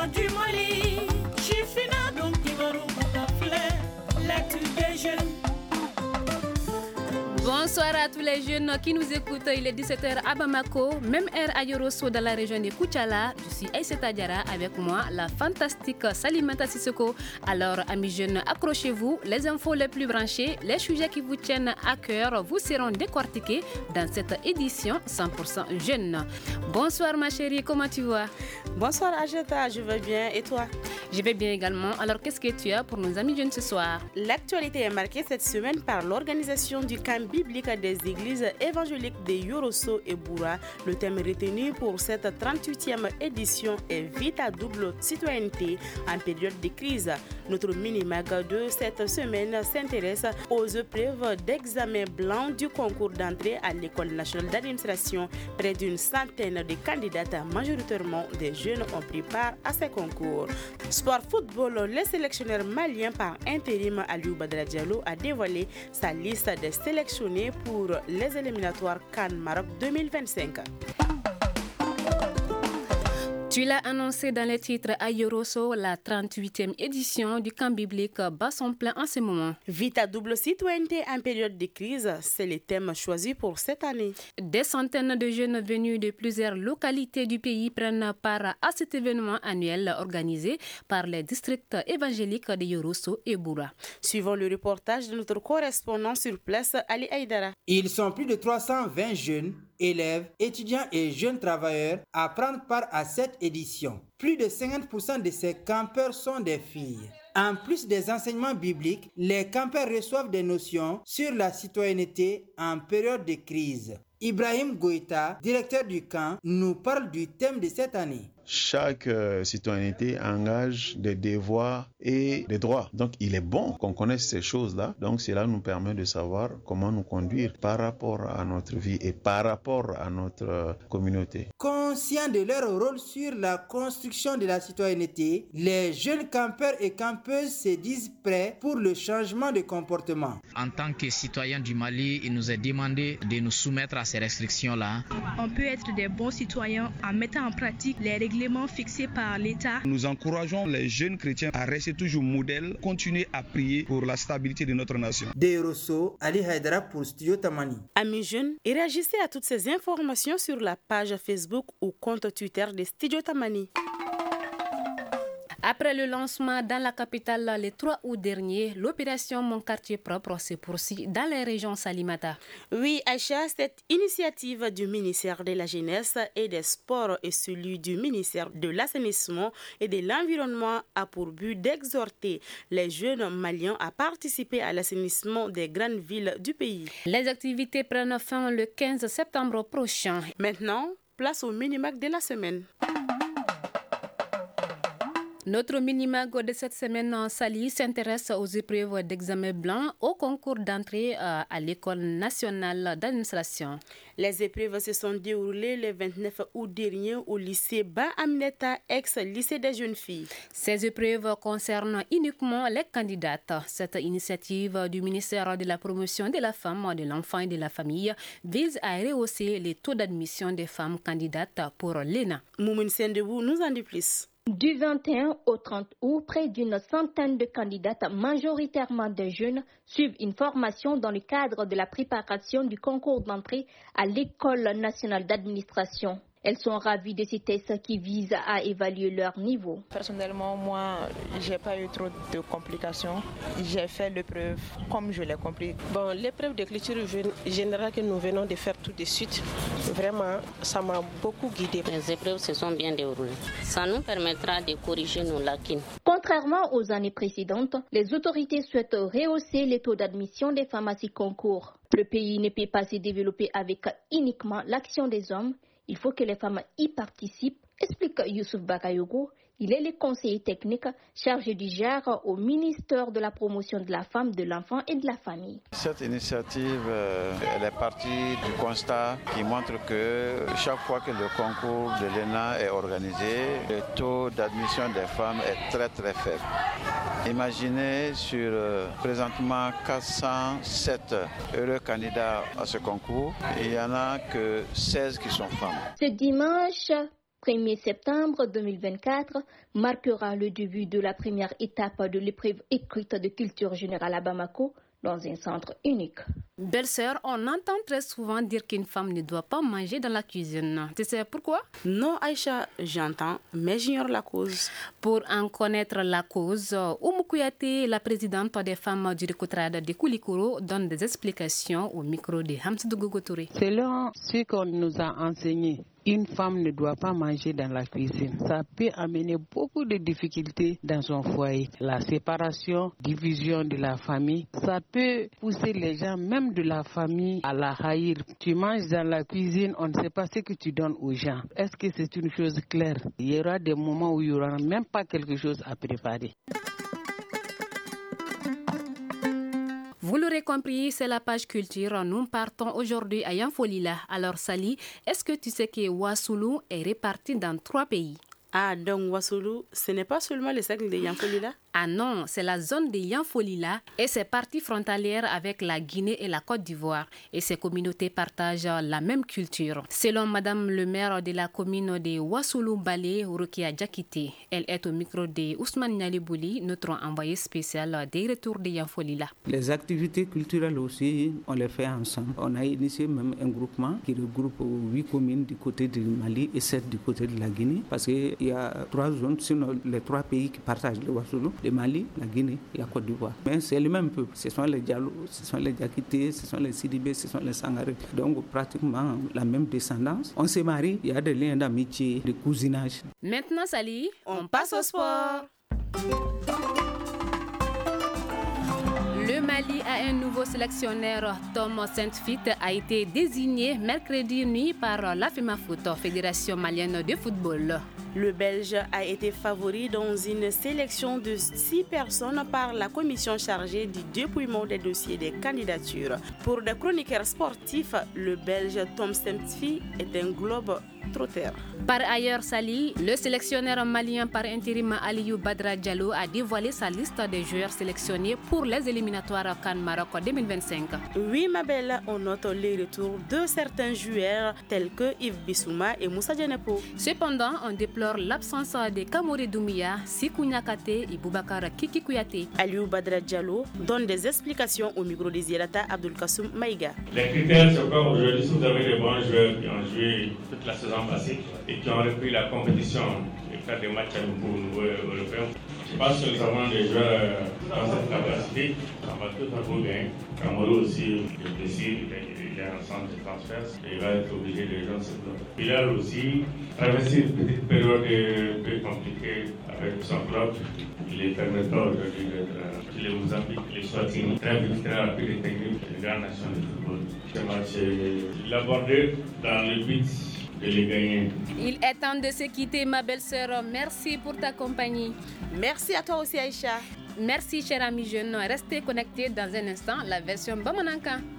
du Mali, Chifina donc Timarou Boutaflé, l'actu des jeunes. Bonsoir à tous les jeunes qui nous écoutent. Il est 17h à Bamako, même heure à Yorosso dans la région de Koutiala. Je suis Aïssata Diarra, avec moi la fantastique Salimata Sissoko. Alors, amis jeunes, accrochez-vous. Les infos les plus branchées, les sujets qui vous tiennent à cœur vous seront décortiqués dans cette édition 100% jeune. Bonsoir ma chérie, comment tu vas? Bonsoir Ajata, je vais bien et toi? Je vais bien également. Alors, qu'est-ce que tu as pour nos amis jeunes ce soir? L'actualité est marquée cette semaine par l'organisation du camp biblique des églises évangéliques de Yorosso et Boura. Le thème retenu pour cette 38e édition est Vita double citoyenneté en période de crise. Notre mini-mag de cette semaine s'intéresse aux épreuves d'examen blanc du concours d'entrée à l'École nationale d'administration. Près d'une centaine de candidates, majoritairement des jeunes, ont pris part à ces concours. Sport football, le sélectionneur malien par intérim Aliou Badara Diallo a dévoilé sa liste des sélectionnés pour les éliminatoires CAN Maroc 2025. Tu l'as annoncé dans les titres, à Yorosso, la 38e édition du camp biblique bat son plein en ce moment. Vita double citoyenneté en période de crise, c'est le thème choisi pour cette année. Des centaines de jeunes venus de plusieurs localités du pays prennent part à cet événement annuel organisé par les districts évangéliques de Yorosso et Boura. Suivons le reportage de notre correspondant sur place, Ali Aïdara. Ils sont plus de 320 jeunes, élèves, étudiants et jeunes travailleurs à prendre part à cette édition. Plus de 50% de ces campeurs sont des filles. En plus des enseignements bibliques, les campeurs reçoivent des notions sur la citoyenneté en période de crise. Ibrahim Goïta, directeur du camp, nous parle du thème de cette année. Chaque citoyenneté engage des devoirs et des droits. Donc, il est bon qu'on connaisse ces choses-là. Donc, cela nous permet de savoir comment nous conduire par rapport à notre vie et par rapport à notre communauté. Conscients de leur rôle sur la construction de la citoyenneté, les jeunes campeurs et campeuses se disent prêts pour le changement de comportement. En tant que citoyens du Mali, il nous est demandé de nous soumettre à ces restrictions-là. On peut être des bons citoyens en mettant en pratique les règlements fixés par l'État. Nous encourageons les jeunes chrétiens à rester toujours modèles, continuer à prier pour la stabilité de notre nation. De Yorosso, Ali Haïdara pour Studio Tamani. Amis jeunes, réagissez à toutes ces informations sur la page Facebook ou compte Twitter de Studio Tamani. Après le lancement dans la capitale le 3 août dernier, l'opération Mon quartier propre se poursuit dans les régions Salimata. Oui, Aïcha, cette initiative du ministère de la Jeunesse et des Sports et celui du ministère de l'Assainissement et de l'Environnement a pour but d'exhorter les jeunes Maliens à participer à l'assainissement des grandes villes du pays. Les activités prennent fin le 15 septembre prochain. Maintenant, place au mini-mag de la semaine. Notre mini-mag de cette semaine en Sali s'intéresse aux épreuves d'examen blanc au concours d'entrée à l'École nationale d'administration. Les épreuves se sont déroulées le 29 août dernier au lycée Ba Aminata, ex-lycée des jeunes filles. Ces épreuves concernent uniquement les candidates. Cette initiative du ministère de la Promotion de la Femme, de l'Enfant et de la Famille vise à rehausser les taux d'admission des femmes candidates pour l'ENA. Moumoun Sendebou nous en dit plus. Du 21 au 30 août, près d'une centaine de candidates, majoritairement des jeunes, suivent une formation dans le cadre de la préparation du concours d'entrée à l'École nationale d'administration. Elles sont ravies de ces tests qui visent à évaluer leur niveau. Personnellement, moi, j'ai pas eu trop de complications. J'ai fait l'épreuve comme je l'ai compris. Bon, l'épreuve d'écriture générale que nous venons de faire tout de suite, vraiment, ça m'a beaucoup guidée. Les épreuves se sont bien déroulées. Ça nous permettra de corriger nos lacunes. Contrairement aux années précédentes, les autorités souhaitent rehausser les taux d'admission des femmes à ces concours. Le pays ne peut pas se développer avec uniquement l'action des hommes. Il faut que les femmes y participent, explique Youssouf Bakayogo. Il est le conseiller technique chargé du genre au ministère de la Promotion de la Femme, de l'Enfant et de la Famille. Cette initiative, elle est partie du constat qui montre que chaque fois que le concours de l'ENA est organisé, le taux d'admission des femmes est très très faible. Imaginez sur présentement 407 heureux candidats à ce concours, il n'y en a que 16 qui sont femmes. Ce dimanche 1er septembre 2024 marquera le début de la première étape de l'épreuve écrite de culture générale à Bamako dans un centre unique. Belle-sœur, on entend très souvent dire qu'une femme ne doit pas manger dans la cuisine. Tu sais pourquoi? Non, Aïcha, j'entends, mais j'ignore la cause. Pour en connaître la cause, Oumou Kouyaté, la présidente des femmes du Récotrade de Koulikoro, donne des explications au micro de Hamsidou Gogotouré. Selon ce qu'on nous a enseigné, une femme ne doit pas manger dans la cuisine. Ça peut amener beaucoup de difficultés dans son foyer. La séparation, division de la famille, ça peut pousser les gens, même de la famille, à la haïr. Tu manges dans la cuisine, on ne sait pas ce que tu donnes aux gens. Est-ce que c'est une chose claire? Il y aura des moments où il n'y aura même pas quelque chose à préparer. Vous l'aurez compris, c'est la page culture. Nous partons aujourd'hui à Yanfolila. Alors Sali, est-ce que tu sais que Wassoulou est réparti dans 3 pays? Ah, donc Wassoulou, ce n'est pas seulement le cercle de Yanfolila? Ah non, c'est la zone de Yanfolila et ses parties frontalières avec la Guinée et la Côte d'Ivoire. Et ces communautés partagent la même culture. Selon Madame le maire de la commune de Wassoulou-Balé, Rokia Djakité, elle est au micro de Ousmane Nyalibouli, notre envoyé spécial des retours de Yanfolila. Les activités culturelles aussi, on les fait ensemble. On a initié même un groupement qui regroupe 8 communes du côté du Mali et 7 du côté de la Guinée. Parce qu'il y a 3 zones, sinon les 3 pays qui partagent le Wassoulou. Le Mali, la Guinée et la Côte d'Ivoire. Mais c'est le même peuple. Ce sont les Diallo, ce sont les Diakités, ce sont les Sidibé, ce sont les Sangaré. Donc pratiquement la même descendance. On se marie, il y a des liens d'amitié, de cousinage. Maintenant Sali, on passe au sport. Le Mali a un nouveau sélectionneur. Tom Saint-Fit a été désigné mercredi nuit par la FEMAFOOT, Fédération malienne de football. Le Belge a été favori dans une sélection de 6 personnes par la commission chargée du dépouillement des dossiers des candidatures. Pour des chroniqueurs sportifs, le Belge Tom Saint-Fit est un globe trotteur. Par ailleurs, Sali, le sélectionneur malien par intérim Aliou Badra Diallo a dévoilé sa liste des joueurs sélectionnés pour les éliminatoires CAN Maroc 2025. Oui, ma belle, on note les retours de certains joueurs tels que Yves Bissouma et Moussa Djenepo. Cependant, on déplore l'absence de Kamore Doumbia, Sikou Niakate et Boubacar Kiki Kouyaté. Aliou Badra Diallo donne des explications au micro de Zierata Abdul Kassoum Maïga. Les critères, c'est quoi aujourd'hui? Si vous avez des bons joueurs qui ont joué toute la saison passée et qui ont repris la compétition et faire des matchs à niveau européen, je pense que nous avons des joueurs dans cette capacité. Ça va tout à coup bien. Kamoro aussi, le décide, il est en centre de transfert et il va être obligé de jouer en secteur. Bilal aussi, traverser une petite période un peu compliquée avec son club. Il les permettra aujourd'hui d'être les Mozambique, les Swatini, très vite, très rapide et technique, les grandes nations de football. Ce match, il l'a abordé dans le but de les gagner. Il est temps de se quitter, ma belle-sœur. Merci pour ta compagnie. Merci à toi aussi, Aïcha. Merci, chers amis jeunes. Restez connectés dans un instant, la version Bamananka.